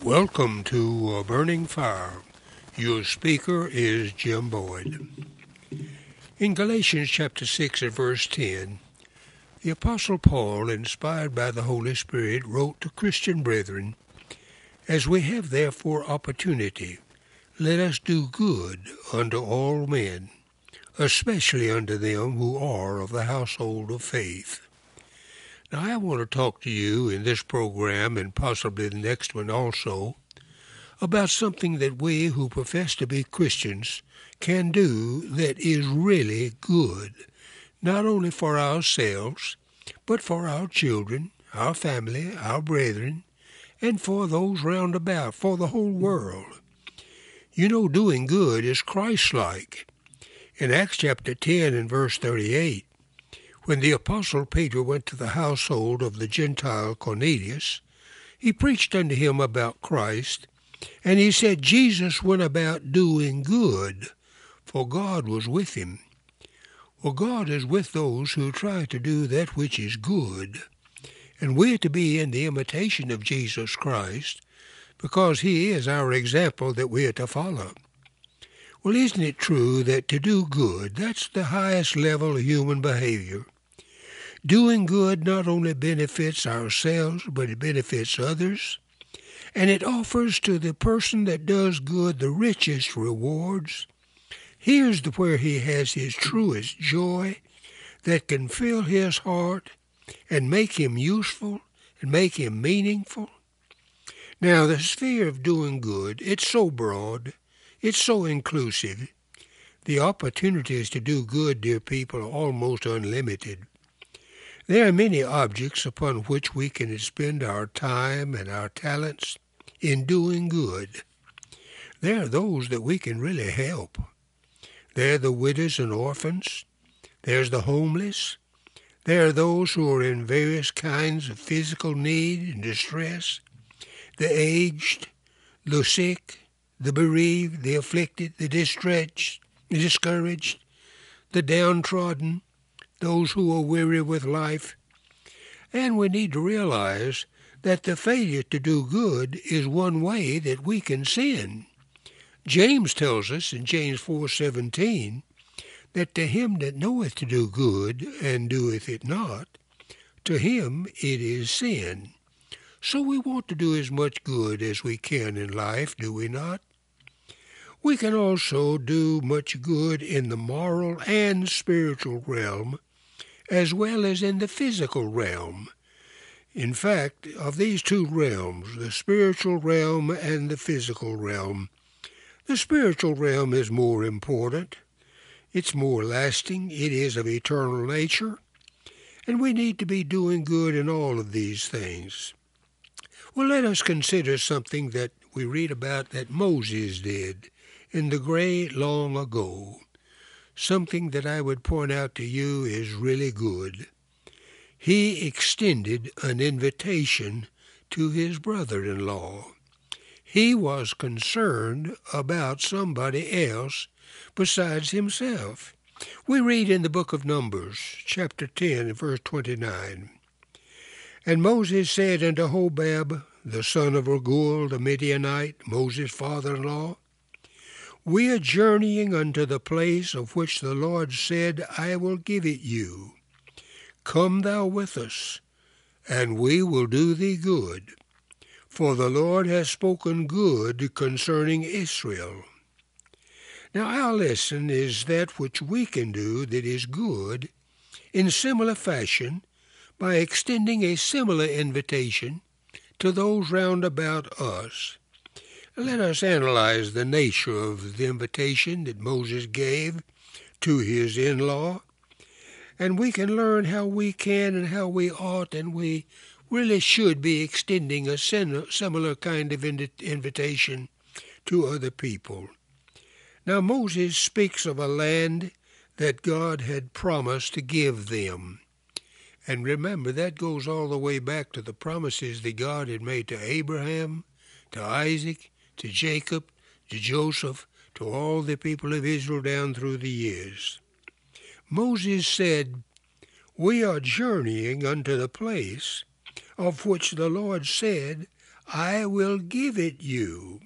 Welcome to Burning Fire. Your speaker is Jim Boyd. In Galatians chapter 6 and verse 10, the Apostle Paul, inspired by the Holy Spirit, wrote to Christian brethren, "As we have therefore opportunity, let us do good unto all men, especially unto them who are of the household of faith." Now, I want to talk to you in this program, and possibly the next one also, about something that we who profess to be Christians can do that is really good, not only for ourselves, but for our children, our family, our brethren, and for those round about, for the whole world. You know, doing good is Christ-like. In Acts chapter 10 and verse 38, when the Apostle Peter went to the household of the Gentile Cornelius, he preached unto him about Christ, and he said Jesus went about doing good, for God was with him. Well, God is with those who try to do that which is good, and we're to be in the imitation of Jesus Christ, because he is our example that we are to follow. Well, isn't it true that to do good, that's the highest level of human behavior? Doing good not only benefits ourselves, but it benefits others, and it offers to the person that does good the richest rewards. Here's where he has his truest joy that can fill his heart and make him useful and make him meaningful. Now, the sphere of doing good, it's so broad, it's so inclusive. The opportunities to do good, dear people, are almost unlimited. There are many objects upon which we can spend our time and our talents in doing good. There are those that we can really help. There are the widows and orphans. There's the homeless. There are those who are in various kinds of physical need and distress. The aged, the sick, the bereaved, the afflicted, the distressed, the discouraged, the downtrodden, those who are weary with life. And we need to realize that the failure to do good is one way that we can sin. James tells us in James 4:17 that to him that knoweth to do good and doeth it not, to him it is sin. So we want to do as much good as we can in life, do we not? We can also do much good in the moral and spiritual realm, as well as in the physical realm. In fact, of these two realms, the spiritual realm and the physical realm, the spiritual realm is more important. It's more lasting. It is of eternal nature. And we need to be doing good in all of these things. Well, let us consider something that we read about that Moses did in the great long ago. Something that I would point out to you is really good. He extended an invitation to his brother-in-law. He was concerned about somebody else besides himself. We read in the book of Numbers, chapter 10, verse 29, "And Moses said unto Hobab, the son of Raguel, the Midianite, Moses' father-in-law, We are journeying unto the place of which the Lord said, I will give it you. Come thou with us, and we will do thee good. For the Lord has spoken good concerning Israel." Now our lesson is that which we can do that is good in similar fashion by extending a similar invitation to those round about us. Let us analyze the nature of the invitation that Moses gave to his in-law, and we can learn how we can and how we ought and we really should be extending a similar kind of invitation to other people. Now Moses speaks of a land that God had promised to give them. And remember, that goes all the way back to the promises that God had made to Abraham, to Isaac, to Jacob, to Joseph, to all the people of Israel down through the years. Moses said, "We are journeying unto the place of which the Lord said, I will give it you.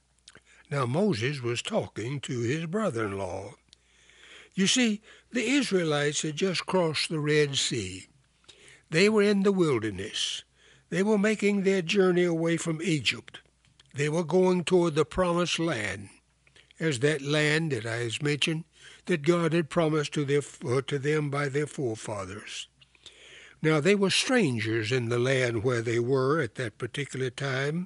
Now Moses was talking to his brother-in-law. You see, the Israelites had just crossed the Red Sea. They were in the wilderness. They were making their journey away from Egypt. They were going toward the promised land, as that land that I has mentioned that God had promised to them by their forefathers. Now they were strangers in the land where they were at that particular time,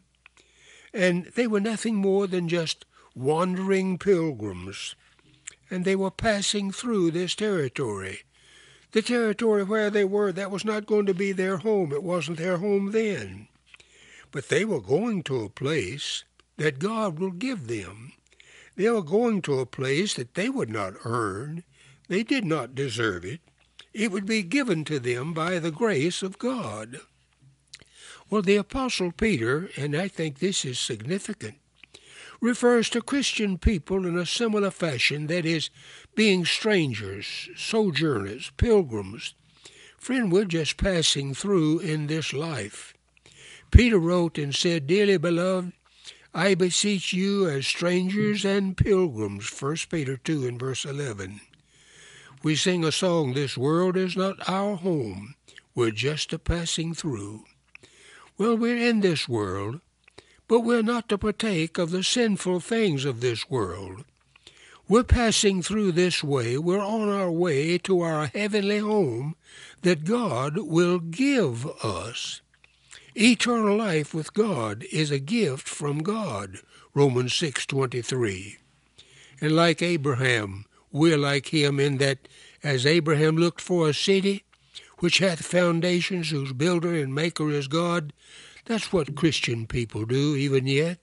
and they were nothing more than just wandering pilgrims, and they were passing through this territory. The territory where they were, that was not going to be their home. It wasn't their home then. But they were going to a place that God will give them. They were going to a place that they would not earn. They did not deserve it. It would be given to them by the grace of God. Well, the Apostle Peter, and I think this is significant, refers to Christian people in a similar fashion, that is, being strangers, sojourners, pilgrims. Friend, we're just passing through in this life. Peter wrote and said, Dearly beloved, I beseech you as strangers and pilgrims, 1 Peter 2 and verse 11. We sing a song, this world is not our home, we're just a passing through. Well, we're in this world, but we're not to partake of the sinful things of this world. We're passing through this way. We're on our way to our heavenly home that God will give us. Eternal life with God is a gift from God, Romans 6:23. And like Abraham, we're like him in that as Abraham looked for a city which hath foundations, whose builder and maker is God, that's what Christian people do even yet.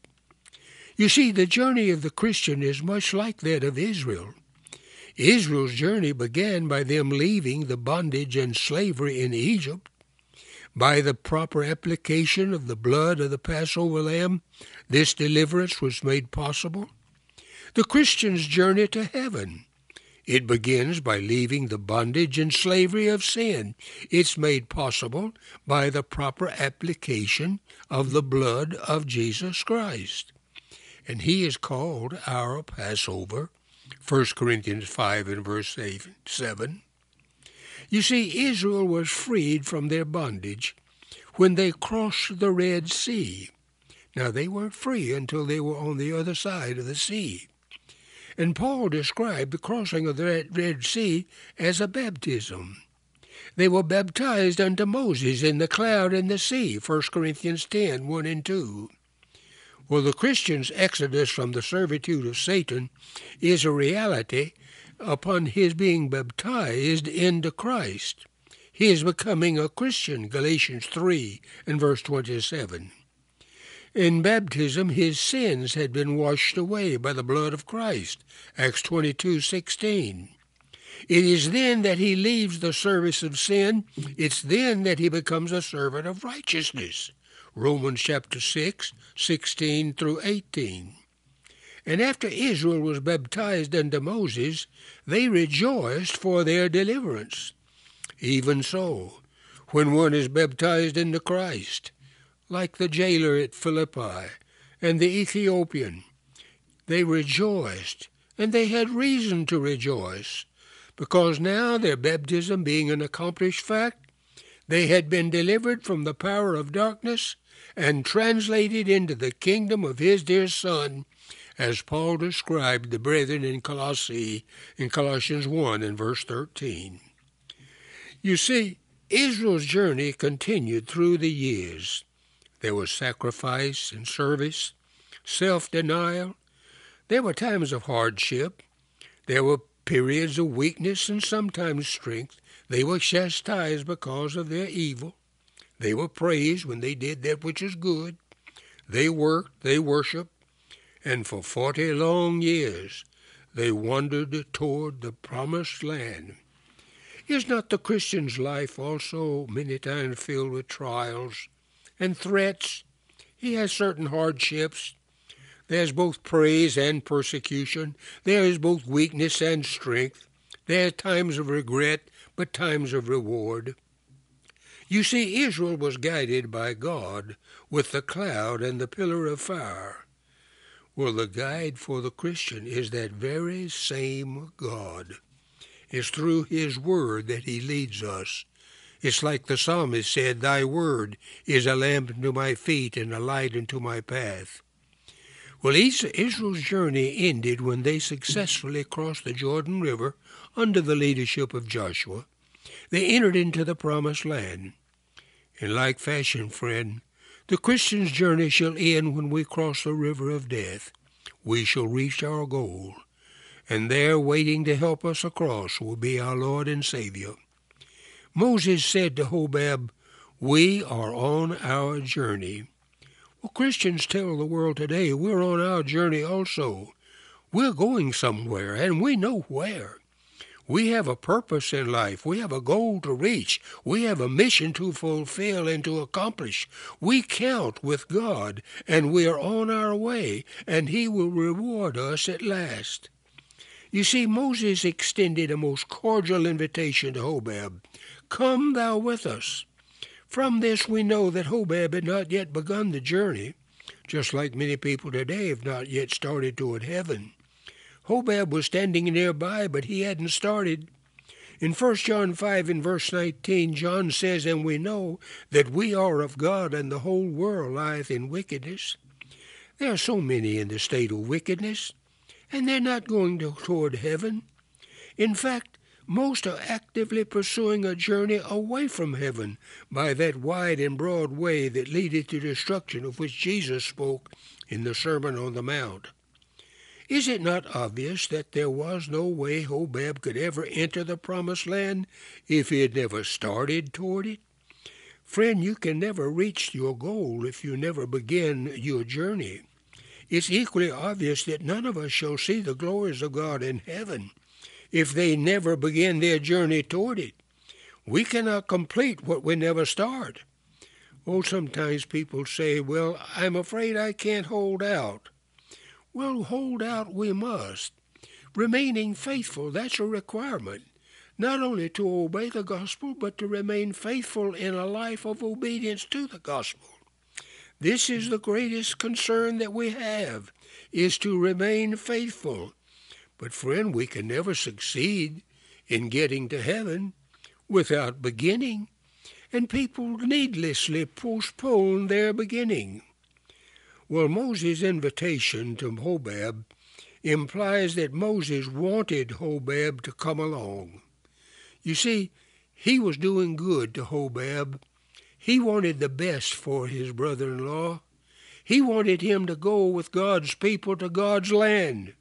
You see, the journey of the Christian is much like that of Israel. Israel's journey began by them leaving the bondage and slavery in Egypt. By the proper application of the blood of the Passover lamb, this deliverance was made possible. The Christian's journey to heaven, it begins by leaving the bondage and slavery of sin. It's made possible by the proper application of the blood of Jesus Christ. And he is called our Passover, 1 Corinthians 5 and verse 7. You see, Israel was freed from their bondage when they crossed the Red Sea. Now, they weren't free until they were on the other side of the sea. And Paul described the crossing of the Red Sea as a baptism. They were baptized unto Moses in the cloud and the sea, 1 Corinthians 10, 1 and 2. Well, the Christian's exodus from the servitude of Satan is a reality upon his being baptized into Christ. He is becoming a Christian, Galatians 3 and verse 27. In baptism, his sins had been washed away by the blood of Christ, Acts 22:16. It is then that he leaves the service of sin. It's then that he becomes a servant of righteousness, Romans chapter 6, 16 through 18. And after Israel was baptized unto Moses, they rejoiced for their deliverance. Even so, when one is baptized into Christ, like the jailer at Philippi and the Ethiopian, they rejoiced, and they had reason to rejoice, because now their baptism being an accomplished fact, they had been delivered from the power of darkness and translated into the kingdom of his dear Son, as Paul described the brethren in Colossae in Colossians 1 and verse 13. You see, Israel's journey continued through the years. There was sacrifice and service, self-denial. There were times of hardship. There were periods of weakness and sometimes strength. They were chastised because of their evil. They were praised when they did that which is good. They worked, they worshiped, and for 40 long years they wandered toward the promised land. Is not the Christian's life also many times filled with trials and threats? He has certain hardships. There's both praise and persecution. There is both weakness and strength. There are times of regret, but times of reward. You see, Israel was guided by God with the cloud and the pillar of fire. Well, the guide for the Christian is that very same God. It's through his word that he leads us. It's like the psalmist said, "Thy word is a lamp unto my feet and a light unto my path." Well, Israel's journey ended when they successfully crossed the Jordan River under the leadership of Joshua. They entered into the promised land. In like fashion, friend, the Christian's journey shall end when we cross the river of death. We shall reach our goal, and there waiting to help us across will be our Lord and Savior. Moses said to Hobab, "We are on our journey." Well, Christians tell the world today we're on our journey also. We're going somewhere, and we know where. We have a purpose in life. We have a goal to reach. We have a mission to fulfill and to accomplish. We count with God, and we are on our way, and he will reward us at last. You see, Moses extended a most cordial invitation to Hobab. "Come thou with us." From this we know that Hobab had not yet begun the journey, just like many people today have not yet started toward heaven. Hobab was standing nearby, but he hadn't started. In 1 John 5 and verse 19, John says, "And we know that we are of God, and the whole world lieth in wickedness." There are so many in the state of wickedness, and they're not going toward heaven. In fact, most are actively pursuing a journey away from heaven by that wide and broad way that leadeth to destruction, of which Jesus spoke in the Sermon on the Mount. Is it not obvious that there was no way Hobab could ever enter the promised land if he had never started toward it? Friend, you can never reach your goal if you never begin your journey. It's equally obvious that none of us shall see the glories of God in heaven if they never begin their journey toward it. We cannot complete what we never start. Oh, sometimes people say, "Well, I'm afraid I can't hold out." Well, hold out we must. Remaining faithful, that's a requirement, not only to obey the gospel, but to remain faithful in a life of obedience to the gospel. This is the greatest concern that we have, is to remain faithful. But friend, we can never succeed in getting to heaven without beginning, and people needlessly postpone their beginning. Well, Moses' invitation to Hobab implies that Moses wanted Hobab to come along. You see, he was doing good to Hobab. He wanted the best for his brother-in-law. He wanted him to go with God's people to God's land.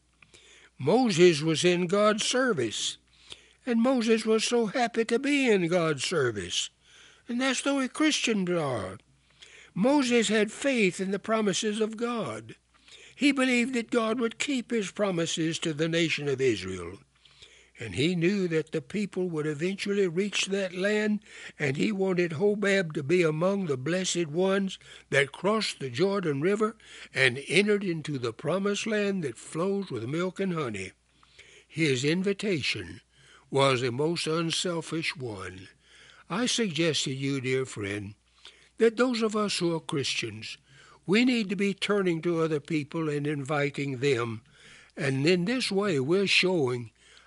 Moses was in God's service, and Moses was so happy to be in God's service. And that's the way Christians are. Moses had faith in the promises of God. He believed that God would keep his promises to the nation of Israel. And he knew that the people would eventually reach that land, and he wanted Hobab to be among the blessed ones that crossed the Jordan River and entered into the promised land that flows with milk and honey. His invitation was a most unselfish one. I suggest to you, dear friend, that those of us who are Christians, we need to be turning to other people and inviting them. And in this way, we're showing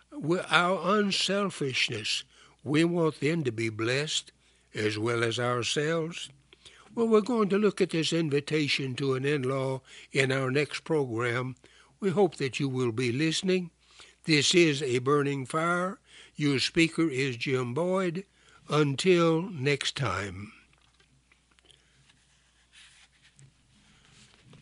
our unselfishness. We want them to be blessed as well as ourselves. Well, we're going to look at this invitation to an in-law in our next program. We hope that you will be listening. This is A Burning Fire. Your speaker is Jim Boyd. Until next time.